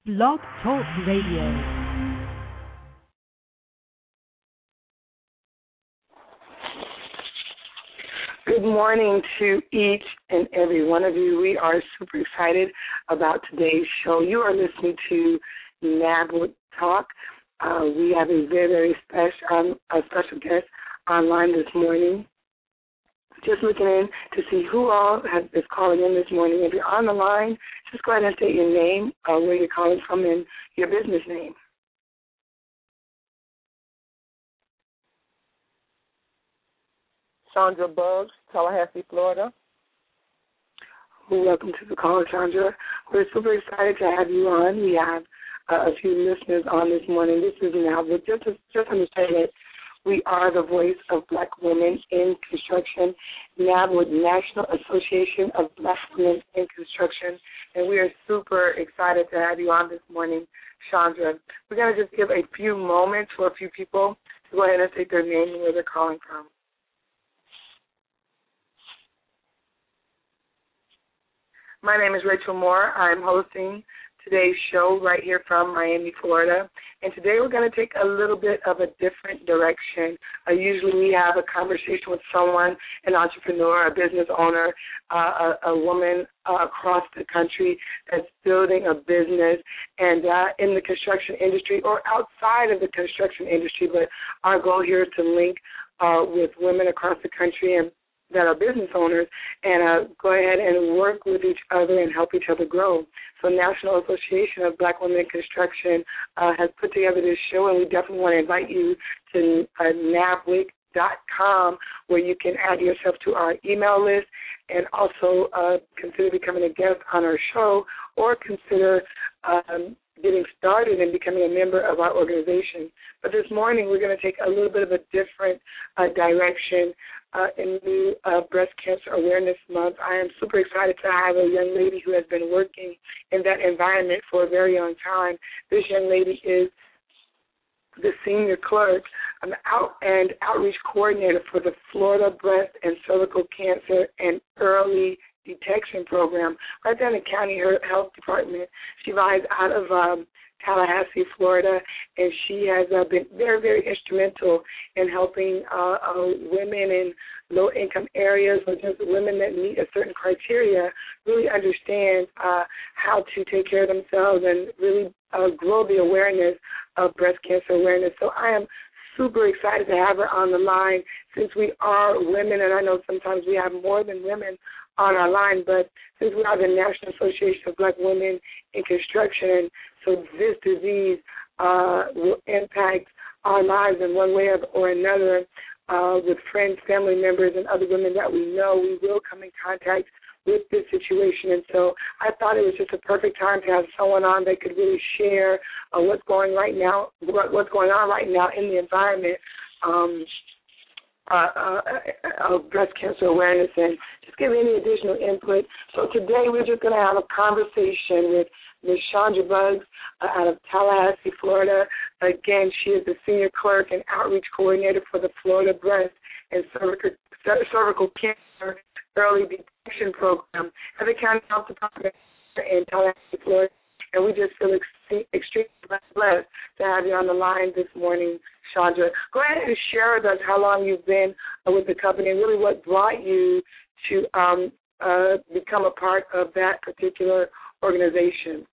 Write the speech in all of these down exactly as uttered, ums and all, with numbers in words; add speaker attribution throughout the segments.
Speaker 1: Blog Talk Radio.
Speaker 2: Good morning to each and every one of you. We are super excited about today's show. You are listening to NABWIC Talk. Uh, we have a very, very special, um, a special guest online this morning. Just looking in to see who all has, is calling in this morning. If you're on the line, just go ahead and state your name, uh, where you're calling from, and your business name.
Speaker 3: Chandra Buggs, Tallahassee, Florida.
Speaker 2: Well, welcome to the call, Chandra. We're super excited to have you on. We have uh, a few listeners on this morning. This is now, but just, just understand that we are the voice of Black women in construction, NABWIC, National Association of Black Women in Construction, and we are super excited to have you on this morning, Chandra. We're going to just give a few moments for a few people to go ahead and state their name and where they're calling from. My name is Rachel Moore. I'm hosting today's show right here from Miami, Florida. And today we're going to take a little bit of a different direction. Uh, usually we have a conversation with someone, an entrepreneur, a business owner, uh, a, a woman uh, across the country that's building a business and uh, in the construction industry or outside of the construction industry. But our goal here is to link uh, with women across the country and that are business owners and uh, go ahead and work with each other and help each other grow. So National Association of Black Women in Construction uh, has put together this show, and we definitely want to invite you to uh, nabwic dot com where you can add yourself to our email list and also uh, consider becoming a guest on our show or consider um, getting started and becoming a member of our organization. But this morning we're going to take a little bit of a different uh, direction uh, in the uh, Breast Cancer Awareness Month. I am super excited to have a young lady who has been working in that environment for a very long time. This young lady is the senior clerk um, out and outreach coordinator for the Florida Breast and Cervical Cancer and Early Detection Program right there in the county health department. She rides out of um, Tallahassee, Florida, and she has uh, been very, very instrumental in helping uh, uh, women in low-income areas or just women that meet a certain criteria really understand uh, how to take care of themselves and really uh, grow the awareness of breast cancer awareness. So I am super excited to have her on the line since we are women, and I know sometimes we have more than women on our line, but since we are the National Association of Black Women in Construction, so this disease uh, will impact our lives in one way or another uh, with friends, family members, and other women that we know. We will come in contact with this situation, and so I thought it was just a perfect time to have someone on that could really share uh, what's going right now, what, what's going on right now in the environment um, uh, uh, of breast cancer awareness, and just give any additional input. So today we're just going to have a conversation with Miz Chandra Buggs uh, out of Tallahassee, Florida. Again, she is the senior clerk and outreach coordinator for the Florida Breast and Cervical, Cervical Cancer Early Detection Program at the County Health Department in Tallahassee, Florida. And we just feel ex- extremely blessed to have you on the line this morning, Chandra. Go ahead and share with us how long you've been uh, with the company and really what brought you to um, uh, become a part of that particular organization.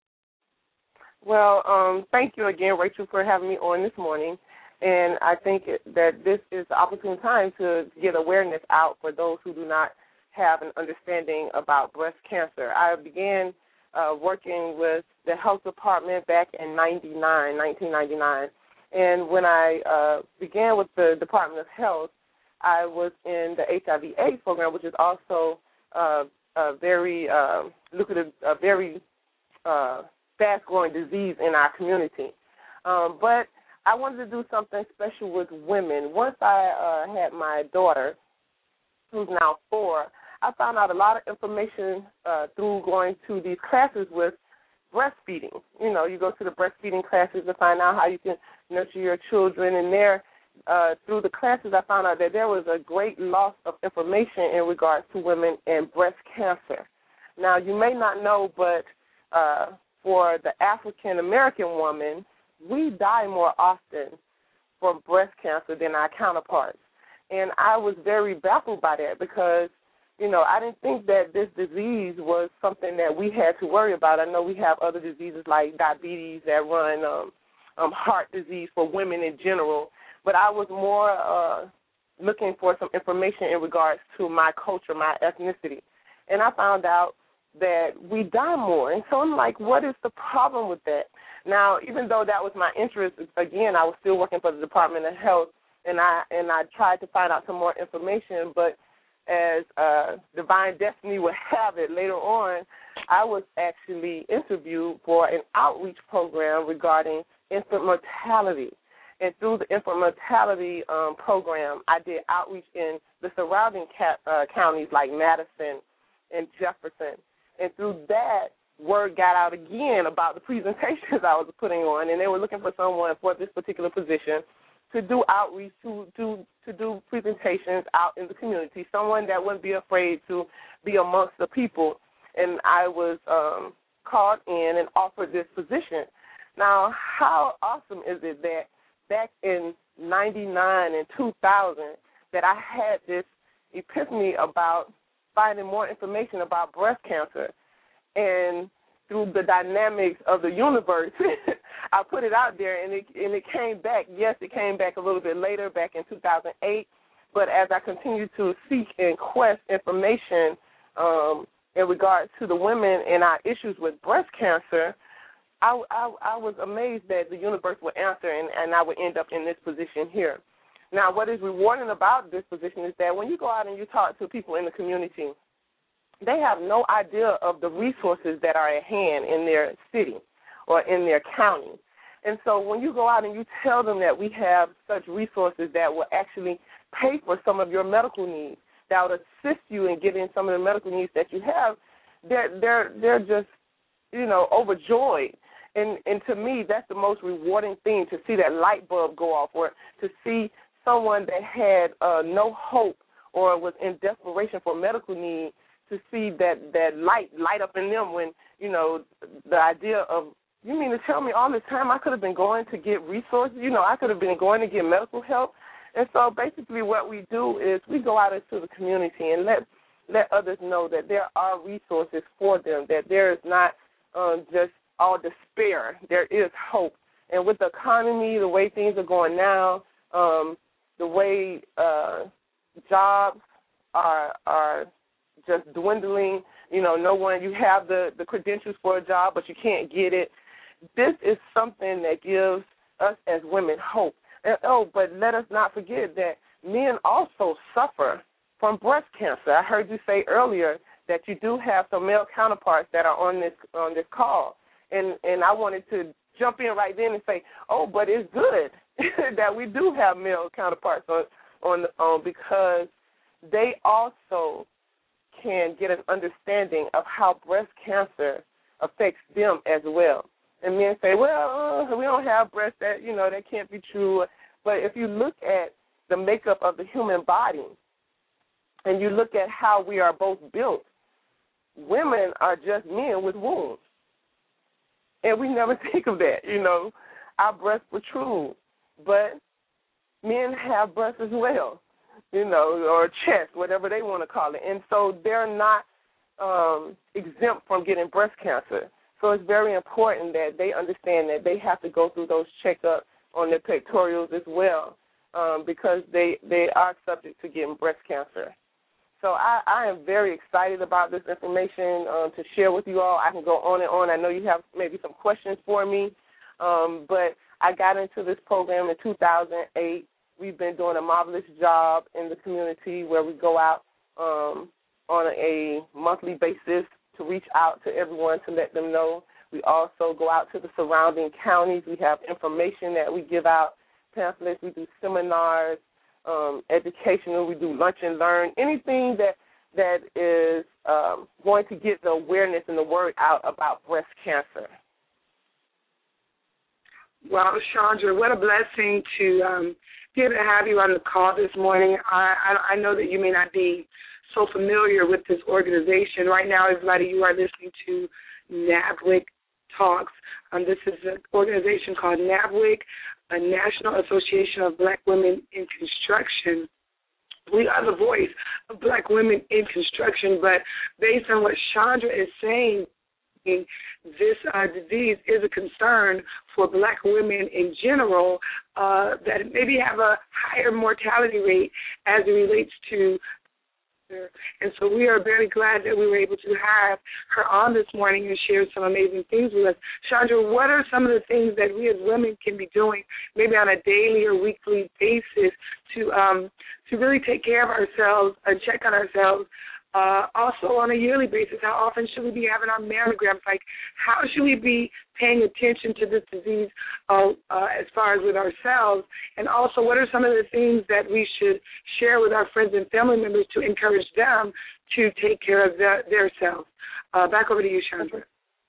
Speaker 3: Well, um, thank you again, Rachel, for having me on this morning. And I think it, that this is the opportune time to get awareness out for those who do not have an understanding about breast cancer. I began uh, working with the health department back in ninety-nine, nineteen ninety-nine. And when I uh, began with the Department of Health, I was in the H I V AIDS program, which is also uh, a very uh, lucrative, a very uh, fast-growing disease in our community. Um, but I wanted to do something special with women. Once I uh, had my daughter, who's now four, I found out a lot of information uh, through going to these classes with breastfeeding. You know, you go to the breastfeeding classes to find out how you can nurture your children, and there, uh, through the classes, I found out that there was a great loss of information in regards to women and breast cancer. Now, you may not know, but uh, for the African-American woman, we die more often from breast cancer than our counterparts. And I was very baffled by that because, you know, I didn't think that this disease was something that we had to worry about. I know we have other diseases like diabetes that run um, um, heart disease for women in general, but I was more uh, looking for some information in regards to my culture, my ethnicity. And I found out that we die more. And so I'm like, what is the problem with that? Now, even though that was my interest, again, I was still working for the Department of Health, and I and I tried to find out some more information, but as uh, divine destiny would have it, later on, I was actually interviewed for an outreach program regarding infant mortality. And through the infant mortality um, program, I did outreach in the surrounding ca- uh, counties like Madison and Jefferson. And through that, word got out again about the presentations I was putting on, and they were looking for someone for this particular position to do outreach, to, to, to do presentations out in the community, someone that wouldn't be afraid to be amongst the people. And I was um, called in and offered this position. Now, how awesome is it that back in ninety-nine and two thousand that I had this epiphany about finding more information about breast cancer. And through the dynamics of the universe, I put it out there, and it, and it came back. Yes, it came back a little bit later, back in two thousand eight. But as I continued to seek and quest information um, in regards to the women and our issues with breast cancer, I, I, I was amazed that the universe would answer, and, and I would end up in this position here. Now, what is rewarding about this position is that when you go out and you talk to people in the community, they have no idea of the resources that are at hand in their city or in their county. And so when you go out and you tell them that we have such resources that will actually pay for some of your medical needs, that would assist you in getting some of the medical needs that you have, they're they're they're just, you know, overjoyed. And and to me, that's the most rewarding thing, to see that light bulb go off, or to see someone that had uh, no hope or was in desperation for medical need, to see that, that light light up in them when, you know, the idea of, you mean to tell me all this time I could have been going to get resources? You know, I could have been going to get medical help. And so basically what we do is we go out into the community and let let others know that there are resources for them, that there is not um, just all despair. There is hope. And with the economy, the way things are going now, um, the way uh, jobs are are just dwindling, you know, no one, you have the, the credentials for a job, but you can't get it. This is something that gives us as women hope. And, oh, but let us not forget that men also suffer from breast cancer. I heard you say earlier that you do have some male counterparts that are on this on this call. And, and I wanted to jump in right then and say, oh, but it's good that we do have male counterparts on, on, on because they also can get an understanding of how breast cancer affects them as well. And men say, well, uh, we don't have breast, that, you know, that can't be true. But if you look at the makeup of the human body and you look at how we are both built, women are just men with wounds. And we never think of that, you know. Our breasts protrude, but men have breasts as well, you know, or chest, whatever they want to call it. And so they're not um, exempt from getting breast cancer. So it's very important that they understand that they have to go through those checkups on their pectorals as well, um, because they, they are subject to getting breast cancer. So I, I am very excited about this information um, to share with you all. I can go on and on. I know you have maybe some questions for me, um, but I got into this program in two thousand eight. We've been doing a marvelous job in the community where we go out um, on a monthly basis to reach out to everyone to let them know. We also go out to the surrounding counties. We have information that we give out, pamphlets. We do seminars, um, educational. We do lunch and learn, anything that that is um, going to get the awareness and the word out about breast cancer.
Speaker 2: Well, Chandra, what a blessing to um, be able to have you on the call this morning. I, I, I know that you may not be so familiar with this organization. Right now, everybody, you are listening to NABWIC Talks. Um, this is an organization called NABWIC, a National Association of Black Women in Construction. We are the voice of Black women in construction, but based on what Chandra is saying, this uh, disease is a concern for Black women in general uh, that maybe have a higher mortality rate as it relates to. And so we are very glad that we were able to have her on this morning and share some amazing things with us. Chandra, what are some of the things that we as women can be doing maybe on a daily or weekly basis to um, to really take care of ourselves and check on ourselves? Uh, also, on a yearly basis, how often should we be having our mammograms? Like, how should we be paying attention to this disease uh, uh, as far as with ourselves? And also, what are some of the things that we should share with our friends and family members to encourage them to take care of their, their selves? Uh, back over to you, Chandra.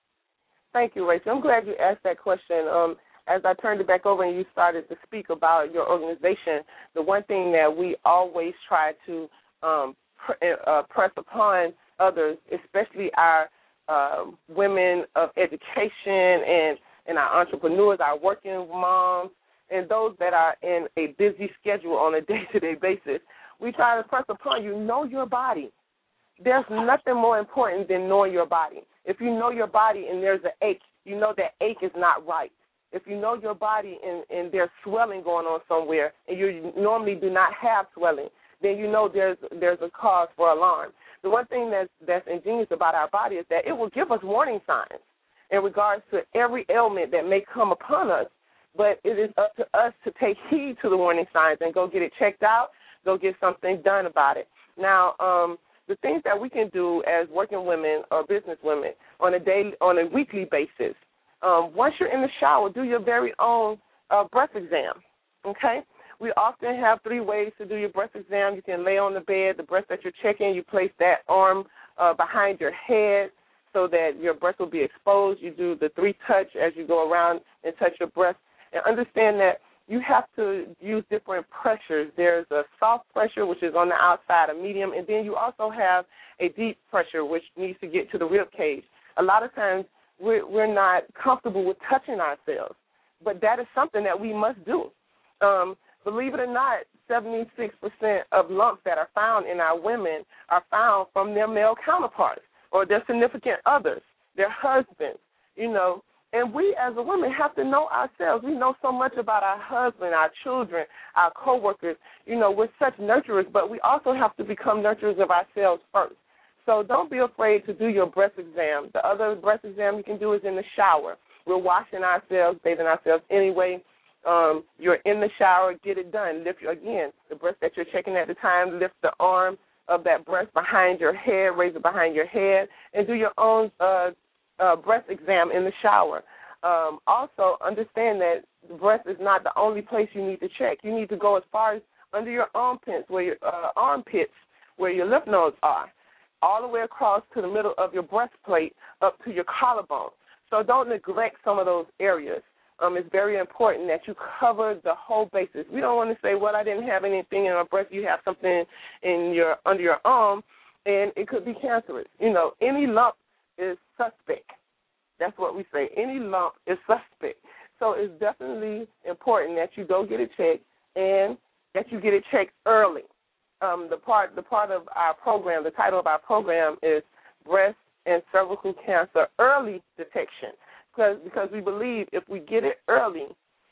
Speaker 3: Thank you, Rachel. I'm glad you asked that question. Um, as I turned it back over and you started to speak about your organization, the one thing that we always try to um, Uh, press upon others, especially our uh, women of education and, and our entrepreneurs, our working moms, and those that are in a busy schedule on a day-to-day basis. We try to press upon you, know your body. There's nothing more important than knowing your body. If you know your body and there's an ache, you know that ache is not right. If you know your body and, and there's swelling going on somewhere and you normally do not have swelling, then you know there's there's a cause for alarm. The one thing that's, that's ingenious about our body is that it will give us warning signs in regards to every ailment that may come upon us, but it is up to us to take heed to the warning signs and go get it checked out, go get something done about it. Now, um, the things that we can do as working women or business women on a daily, on a weekly basis, um, once you're in the shower, do your very own uh, breath exam, okay? We often have three ways to do your breast exam. You can lay on the bed, the breast that you're checking, you place that arm uh, behind your head so that your breast will be exposed. You do the three touch as you go around and touch your breast. And understand that you have to use different pressures. There's a soft pressure, which is on the outside, a medium, and then you also have a deep pressure, which needs to get to the rib cage. A lot of times we're, we're not comfortable with touching ourselves, but that is something that we must do. Um, Believe it or not, seventy-six percent of lumps that are found in our women are found from their male counterparts or their significant others, their husbands, you know. And we as a woman have to know ourselves. We know so much about our husband, our children, our coworkers. You know, we're such nurturers, but we also have to become nurturers of ourselves first. So don't be afraid to do your breast exam. The other breast exam you can do is in the shower. We're washing ourselves, bathing ourselves anyway. Um, you're in the shower, get it done. Lift, your, again, the breast that you're checking at the time, lift the arm of that breast behind your head, raise it behind your head, and do your own uh, uh, breast exam in the shower. Um, also, understand that the breast is not the only place you need to check. You need to go as far as under your armpits, where your uh, armpits, where your lymph nodes are, all the way across to the middle of your breastplate up to your collarbone. So don't neglect some of those areas. Um, it's very important that you cover the whole basis. We don't want to say, well, I didn't have anything in my breast. You have something in your under your arm, and it could be cancerous. You know, any lump is suspect. That's what we say. Any lump is suspect. So it's definitely important that you go get it checked and that you get it checked early. Um, the part the part of our program, the title of our program is Breast and Cervical Cancer Early Detection. Because, because we believe if we get it early,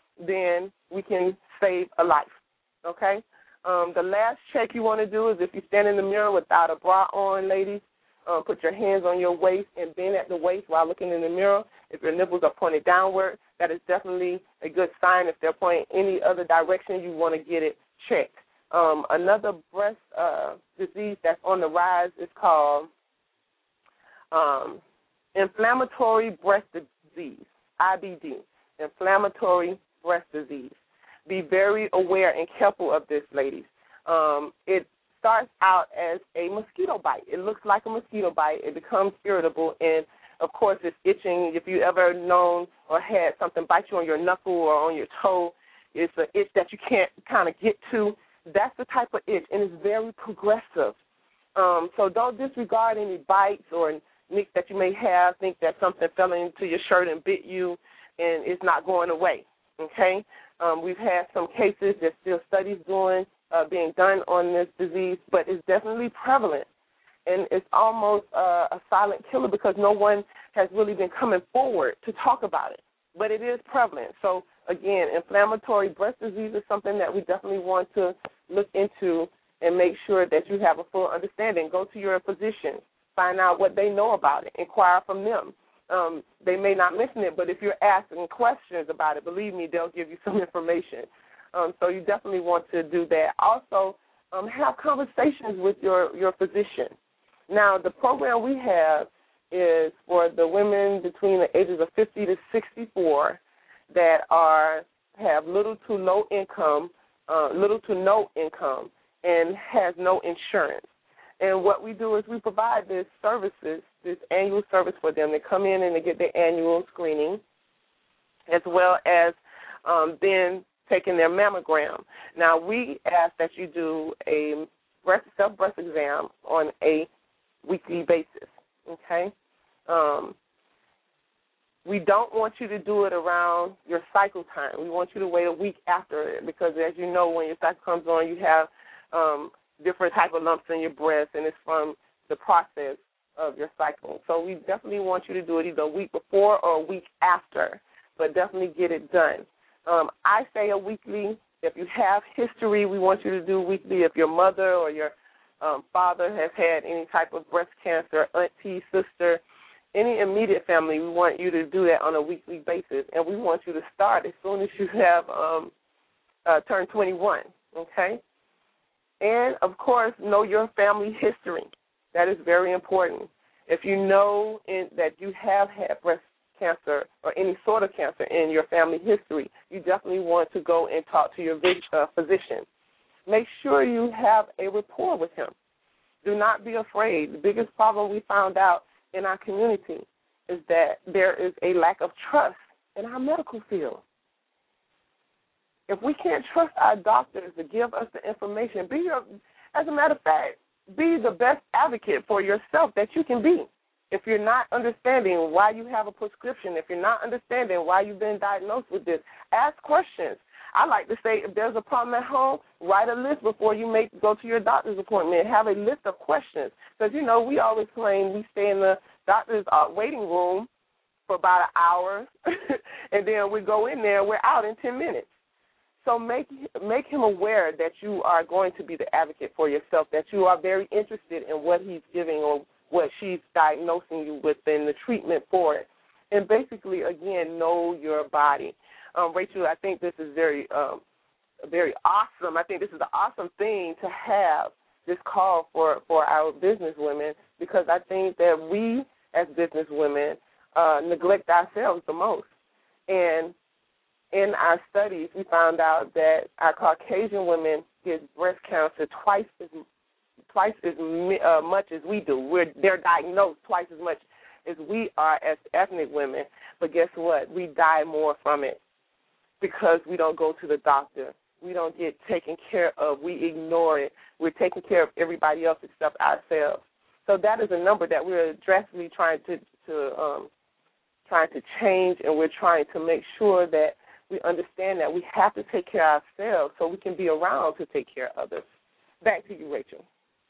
Speaker 3: then we can save a life, okay? Um, the last check you want to do is if you stand in the mirror without a bra on, ladies, uh, put your hands on your waist and bend at the waist while looking in the mirror. If your nipples are pointed downward, that is definitely a good sign. If they're pointing any other direction, you want to get it checked. Um, another breast uh, disease that's on the rise is called um, inflammatory breast disease. Disease, I B D, inflammatory breast disease. Be very aware and careful of this, ladies. Um, it starts out as a mosquito bite. It looks like a mosquito bite. It becomes irritable, and, of course, it's itching. If you ever known or had something bite you on your knuckle or on your toe, it's an itch that you can't kind of get to. That's the type of itch, and it's very progressive. Um, so don't disregard any bites or nicks that you may have, think that something fell into your shirt and bit you and it's not going away, okay? Um, we've had some cases, there's still studies going, uh, being done on this disease, but it's definitely prevalent. And it's almost uh, a silent killer because no one has really been coming forward to talk about it. But it is prevalent. So, again, inflammatory breast disease is something that we definitely want to look into and make sure that you have a full understanding. Go to your physician. Find out what they know about it. Inquire from them. Um, they may not mention it, but if you're asking questions about it, believe me, they'll give you some information. Um, so you definitely want to do that. Also, um, have conversations with your, your physician. Now, the program we have is for the women between the ages of fifty to sixty-four that are have little to low income, uh, little to no income, and has no insurance. And what we do is we provide this services, this annual service for them. They come in and they get their annual screening, as well as um, then taking their mammogram. Now, we ask that you do a breast, self-breast exam on a weekly basis, okay? Um, we don't want you to do it around your cycle time. We want you to wait a week after it because, as you know, when your cycle comes on, you have um, different type of lumps in your breast, and it's from the process of your cycle. So we definitely want you to do it either a week before or a week after, but definitely get it done. Um, I say a weekly. If you have history, we want you to do weekly. If your mother or your um, father has had any type of breast cancer, auntie, sister, any immediate family, we want you to do that on a weekly basis, and we want you to start as soon as you have um, uh, turned twenty-one, okay? And, of course, know your family history. That is very important. If you know in, that you have had breast cancer or any sort of cancer in your family history, you definitely want to go and talk to your uh, physician. Make sure you have a rapport with him. Do not be afraid. The biggest problem we found out in our community is that there is a lack of trust in our medical field. If we can't trust our doctors to give us the information, be your, as a matter of fact, be the best advocate for yourself that you can be. If you're not understanding why you have a prescription, if you're not understanding why you've been diagnosed with this, ask questions. I like to say if there's a problem at home, write a list before you make go to your doctor's appointment. Have a list of questions. Because, you know, we always claim we stay in the doctor's uh, waiting room for about an hour, and then we go in there and we're out in ten minutes. So make make him aware that you are going to be the advocate for yourself, that you are very interested in what he's giving or what she's diagnosing you with and the treatment for it. And basically, again, know your body. Um, Rachel, I think this is very, um, very awesome. I think this is an awesome thing to have this call for, for our business women, because I think that we as business women uh, neglect ourselves the most. And in our studies, we found out that our Caucasian women get breast cancer twice as twice as uh, much as we do. We're they're diagnosed twice as much as we are as ethnic women. But guess what? We die more from it because we don't go to the doctor. We don't get taken care of. We ignore it. We're taking care of everybody else except ourselves. So that is a number that we're drastically trying to, to um, trying to change, and we're trying to make sure that we understand that we have to take care of ourselves so we can be around to take care of others. Back to you, Rachel.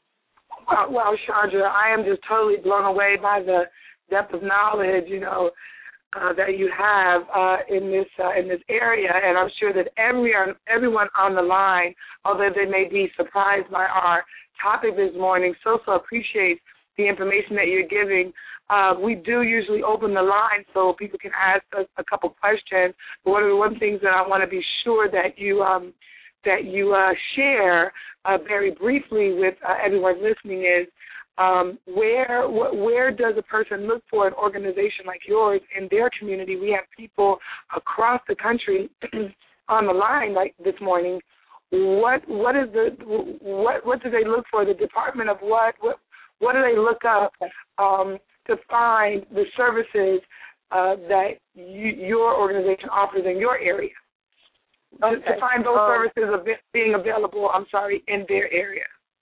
Speaker 2: Wow, wow, Chandra, I am just totally blown away by the depth of knowledge, you know, uh, that you have uh, in this uh, in this area, and I'm sure that everyone everyone on the line, although they may be surprised by our topic this morning, so so appreciate the information that you're giving. Uh, we do usually open the line so people can ask us a couple questions. But one of the one things that I want to be sure that you um, that you uh, share uh, very briefly with uh, everyone listening is um, where wh- where does a person look for an organization like yours in their community? We have people across the country on the line like this morning. What what is the what what do they look for? The Department of what what what do they look up um, to find the services uh, that you, your organization offers in your area? Okay. To find those um, services av- being available, I'm sorry, in their area.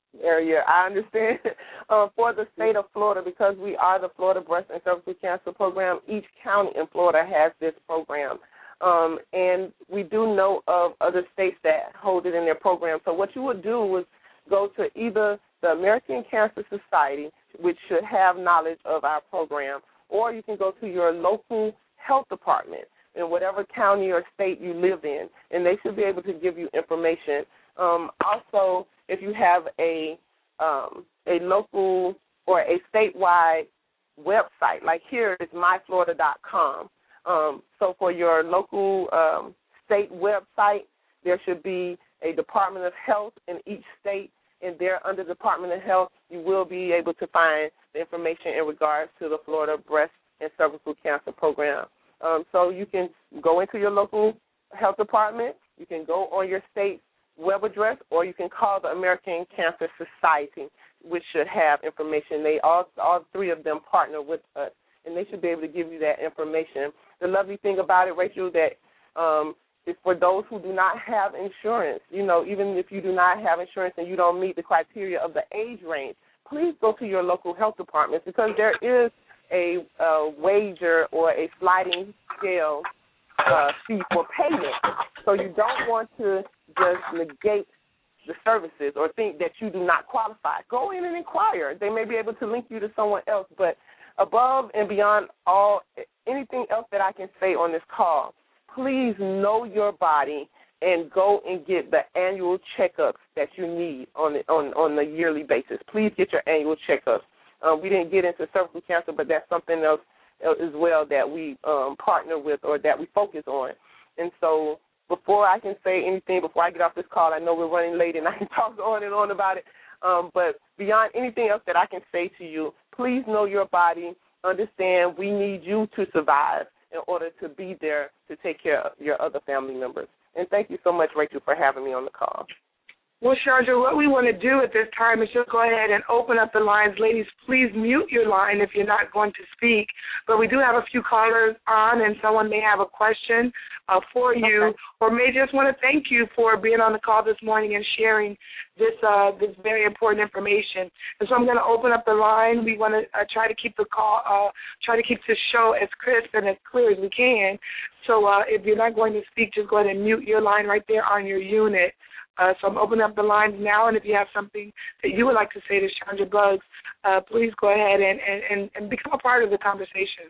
Speaker 3: area. I understand. Uh, for the state of Florida, because we are the Florida Breast and Cervical Cancer Program, each county in Florida has this program. Um, and we do know of other states that hold it in their program. So what you would do was go to either the American Cancer Society, which should have knowledge of our program, or you can go to your local health department in whatever county or state you live in, and they should be able to give you information. Um, also, if you have a um, a local or a statewide website, like here is my florida dot com. Um, so for your local um, state website, there should be a Department of Health in each state, and there under Department of Health, you will be able to find the information in regards to the Florida Breast and Cervical Cancer Program. Um, so you can go into your local health department, you can go on your state web address, or you can call the American Cancer Society, which should have information. They all, all three of them partner with us, and they should be able to give you that information. The lovely thing about it, Rachel, that um, is for those who do not have insurance. You know, even if you do not have insurance and you don't meet the criteria of the age range, please go to your local health department, because there is a, a wager or a sliding scale uh, fee for payment. So you don't want to just negate the services or think that you do not qualify. Go in and inquire. They may be able to link you to someone else. But above and beyond all, anything else that I can say on this call, please know your body and go and get the annual checkups that you need on the, on on a yearly basis. Please get your annual checkups. Uh, we didn't get into cervical cancer, but that's something else as well that we um, partner with or that we focus on. And so before I can say anything, before I get off this call, I know we're running late and I can talk on and on about it, um, but beyond anything else that I can say to you, please know your body, understand we need you to survive in order to be there to take care of your other family members. And thank you so much, Rachel, for having me on the call.
Speaker 2: Well, Chandra, what we want to do at this time is just go ahead and open up the lines. Ladies, please mute your line if you're not going to speak. But we do have a few callers on, and someone may have a question uh, for you, okay, or may just want to thank you for being on the call this morning and sharing this uh, this very important information. And so I'm going to open up the line. We want to uh, try to keep the call, uh, try to keep this show as crisp and as clear as we can. So uh, if you're not going to speak, just go ahead and mute your line right there on your unit. Uh, so I'm opening up the lines now, and if you have something that you would like to say to Chandra Buggs, uh, please go ahead and, and, and, and become a part of the conversation.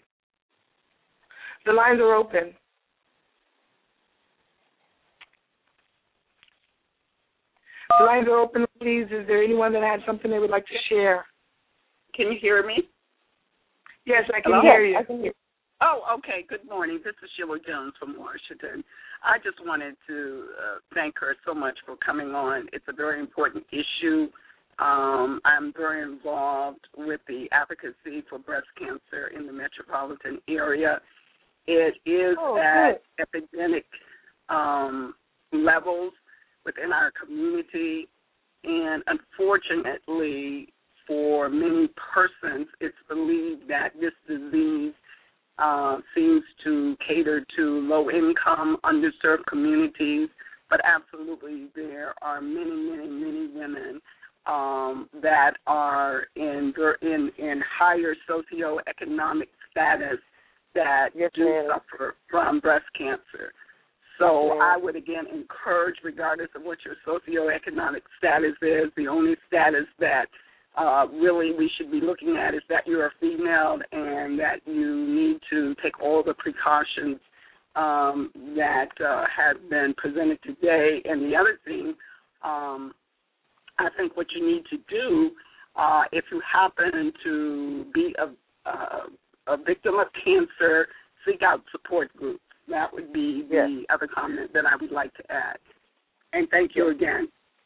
Speaker 2: The lines are open. The lines are open, please. Is there anyone that had something they would like to share?
Speaker 4: Can you hear me?
Speaker 2: Yes, I can
Speaker 4: Hello?
Speaker 2: hear you.
Speaker 3: I can hear.
Speaker 4: Oh, okay. Good morning. This is Sheila Jones from Washington. I just wanted to uh, thank her so much for coming on. It's a very important issue. Um, I'm very involved with the advocacy for breast cancer in the metropolitan area. It is
Speaker 3: oh,
Speaker 4: at
Speaker 3: good.
Speaker 4: epidemic um, levels within our community, and unfortunately for many persons, it's believed that this disease Uh, seems to cater to low-income, underserved communities, but absolutely there are many, many, many women um, that are in in, in higher socioeconomic status that
Speaker 3: yes,
Speaker 4: do
Speaker 3: ma'am.
Speaker 4: suffer from breast cancer. So
Speaker 3: yes,
Speaker 4: I would, again, encourage, regardless of what your socioeconomic status is, the only status that Uh, really we should be looking at is that you're a female and that you need to take all the precautions um, that uh, have been presented today. And the other thing, um, I think what you need to do, uh, if you happen to be a, uh, a victim of cancer, seek out support groups. That would be the
Speaker 3: yes.
Speaker 4: other comment that I would like to add. And thank you again.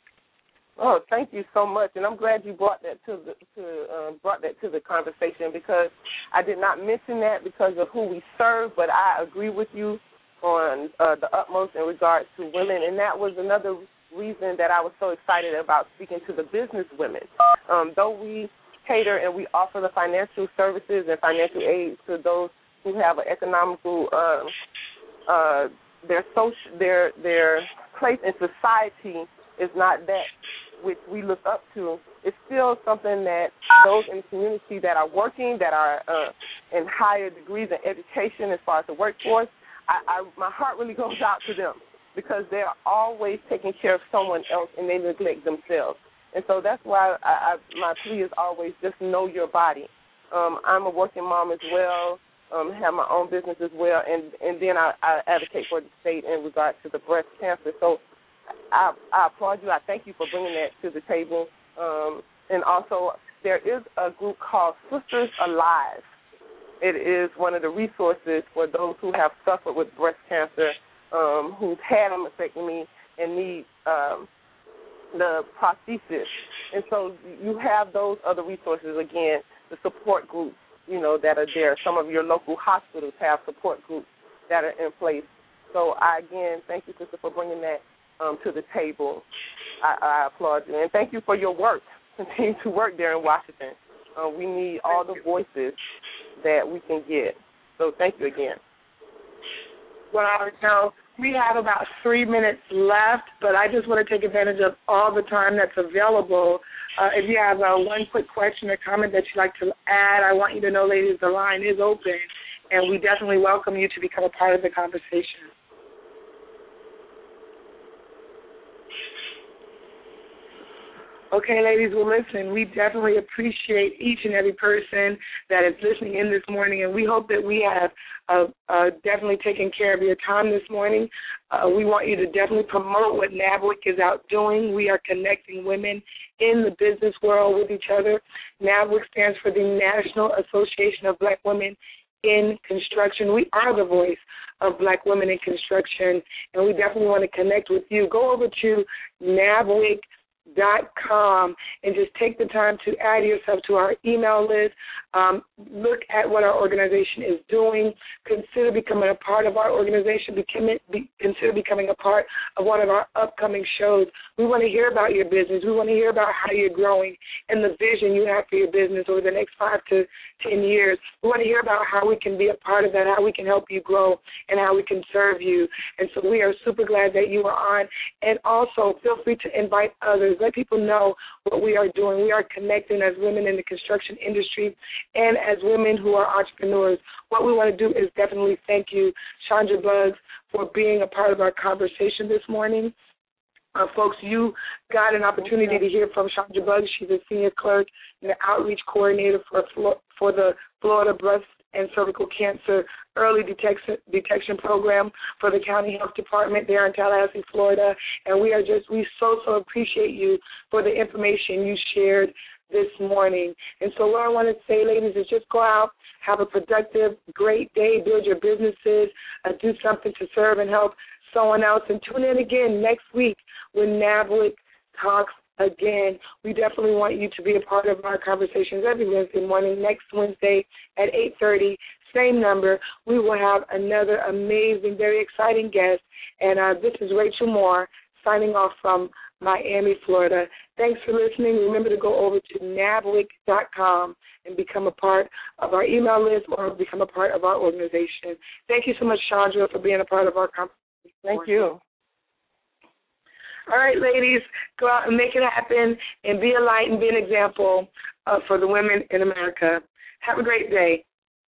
Speaker 3: Oh, thank you so much, and I'm glad you brought that to the to uh, brought that to the conversation, because I did not mention that because of who we serve, but I agree with you on uh, the utmost in regards to women, and that was another reason that I was so excited about speaking to the business women. Um, though we cater and we offer the financial services and financial aid to those who have an economical uh, uh, their social their their place in society is not that which we look up to, it's still something that those in the community that are working, that are uh, in higher degrees in education as far as the workforce, I, I, my heart really goes out to them because they're always taking care of someone else and they neglect themselves. And so that's why I, I, my plea is always just know your body. Um, I'm a working mom as well, um, have my own business as well, and, and then I, I advocate for the state in regard to the breast cancer. So I, I applaud you. I thank you for bringing that to the table. Um, and also there is a group called Sisters Alive. It is one of the resources for those who have suffered with breast cancer, um, who've had a mastectomy and need um, the prosthesis. And so you have those other resources, again, the support groups, you know, that are there. Some of your local hospitals have support groups that are in place. So I, again, thank you, sister, for bringing that um, to the table. I, I applaud you. And thank you for your work. Continue to work there in Washington. Uh, we need all the voices that we can get. So thank you again.
Speaker 2: Well, now, we have about three minutes left, but I just want to take advantage of all the time that's available. Uh, if you have uh, one quick question or comment that you'd like to add, I want you to know, ladies, the line is open, and we definitely welcome you to become a part of the conversation. Okay, ladies, well, listen, we definitely appreciate each and every person that is listening in this morning, and we hope that we have uh, uh, definitely taken care of your time this morning. Uh, we want you to definitely promote what NABWIC is out doing. We are connecting women in the business world with each other. NABWIC stands for the National Association of Black Women in Construction. We are the voice of Black women in construction, and we definitely want to connect with you. Go over to NABWIC dot com and just take the time to add yourself to our email list. Um, look at what our organization is doing. Consider becoming a part of our organization. Become, be, consider becoming a part of one of our upcoming shows. We want to hear about your business. We want to hear about how you're growing and the vision you have for your business over the next five to ten years. We want to hear about how we can be a part of that, how we can help you grow, and how we can serve you. And so we are super glad that you are on. And also feel free to invite others. Let people know what we are doing. We are connecting as women in the construction industry and as women who are entrepreneurs. What we want to do is definitely thank you, Chandra Buggs, for being a part of our conversation this morning. Uh, folks, you got an opportunity to hear from Chandra Buggs. She's a senior clerk and an outreach coordinator for for the Florida Breast and Cervical Cancer Early Detection Detection Program for the County Health Department there in Tallahassee, Florida. And we are just, we so, so appreciate you for the information you shared this morning. And so what I want to say, ladies, is just go out, have a productive, great day, build your businesses, uh, do something to serve and help someone else, and tune in again next week when NABWIC talks again. We definitely want you to be a part of our conversations every Wednesday morning. Next Wednesday at eight thirty, same number, we will have another amazing, very exciting guest. And uh, this is Rachel Moore signing off from Miami, Florida. Thanks for listening. Remember to go over to NABWIC dot com and become a part of our email list or become a part of our organization. Thank you so much, Chandra, for being a part of our conversation.
Speaker 3: Thank you.
Speaker 2: All right, ladies, go out and make it happen and be a light and be an example uh, for the women in America. Have a great day.